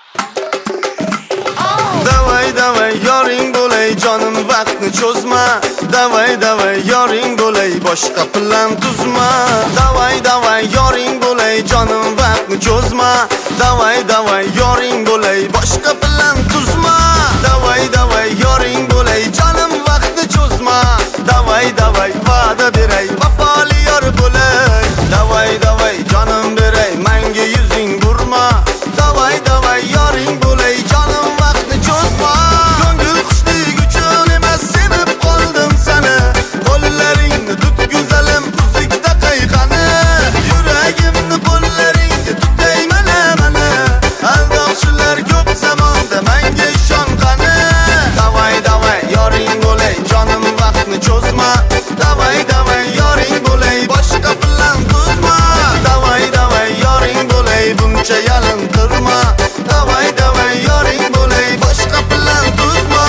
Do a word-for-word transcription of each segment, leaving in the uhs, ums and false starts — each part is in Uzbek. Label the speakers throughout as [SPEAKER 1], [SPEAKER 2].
[SPEAKER 1] Davay davay yoring bo'lay jonim vaqtni cho'zma. Davay davay yoring bo'lay boshqa plan tuzma. Davay davay yoring bo'lay jonim vaqtni cho'zma. Davay davay yoring bo'lay boshqa plan tuzma. Davay davay yoring bo'lay jonim vaqtni cho'zma. Davay davay va'da beray vafoli yor bo'lay. Davay davay jonim beray menga yuzing burma. Davay davay yoring bo'lay jonim vaqtni cho'zma. Ko'ngil xushlik uchun emas sevib qoldim seni. Qo'llaringni tut go'zalim uzukda qayqani. Yuragimni qo'llaringga tutay mana mana. Aldoqchilar ko'p zamonda menga ishon qani. Davay davay yoring bo'lay jonim vaqtni cho'zma. Davay davay yoring bo'lay boshqa plan tuzma. Davay davay yoring bo'lay buncha yalintirma. Davay davay yoring bo'lay boshqa plan tuzma.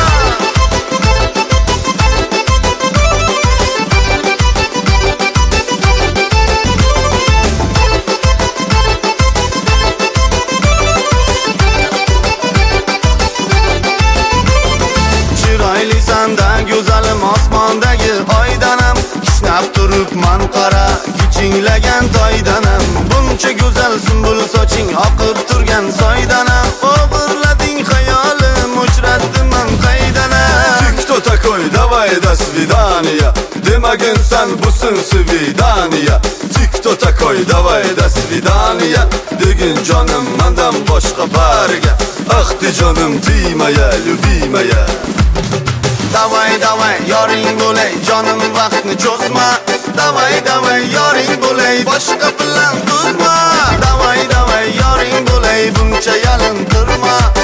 [SPEAKER 1] Chiroylisan-da go'zalim osmondagi oydanam. Kishnab turibman qara kichinglagan toydanam. Buncha go'zal sumbul soching oqib turgan soydanam. O'g'irlading xayolim uchratdiman qaydanam. Tikto takoy davay da svidaniya. Demaginsan busun svidaniya. Tikto takoy davay da svidaniya. Degin jonim mendan boshqa barga. Axti jonim tiymaya любимая. Davay davay yoring bo'lay jonim vaqtni cho'zma. Davay davay yoring bo'lay boshqa plan tuzma. Davay davay yoring bo'lay buncha yalintirma.